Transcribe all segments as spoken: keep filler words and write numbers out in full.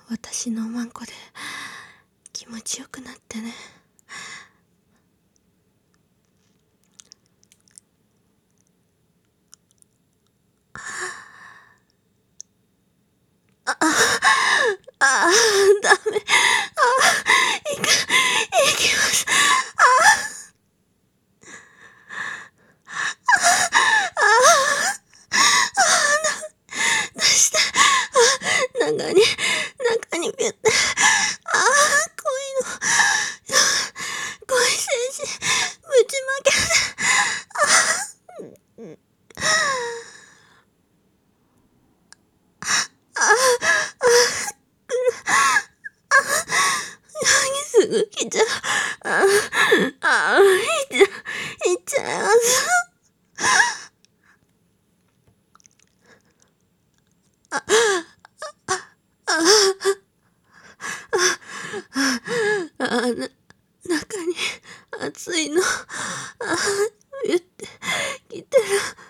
私のマンコで気持ちよくなってね。あ、あ、ダメ。あ、いく、いきます。出して。あ、中に、中にピュって。ああ、恋の、恋精子、ぶちまけて。ああ、すぐ来ちゃう。ああ、いっちゃ、いっちゃいます。あ、な、中に熱いの、あ、言ってきてる。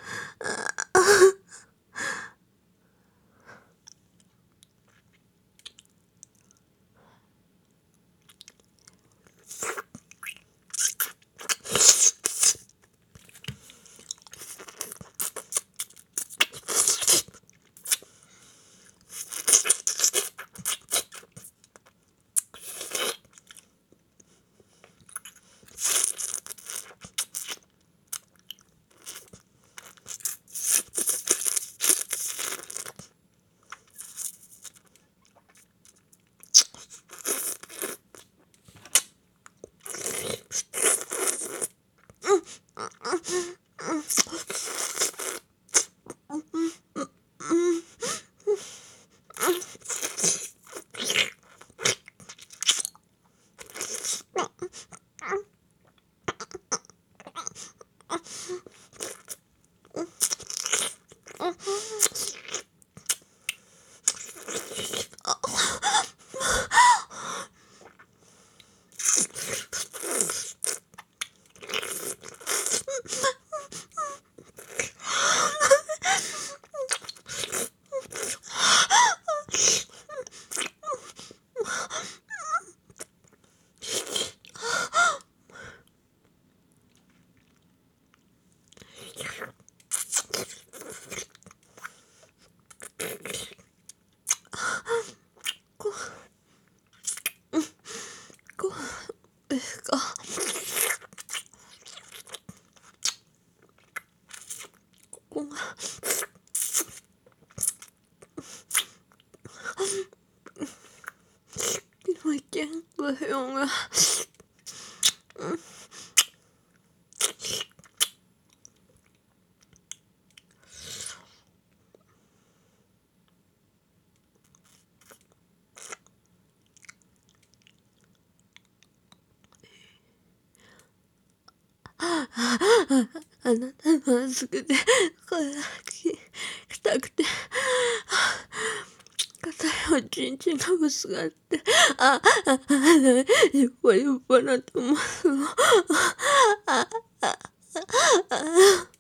こうですか。ここがもう一見ご不要が、うん、あなたの熱くて声が硬くて硬いおちんちんがぶつかって、あ、あ、あ、いっぱいいっぱいなってますの。あ、あ、あ、あ、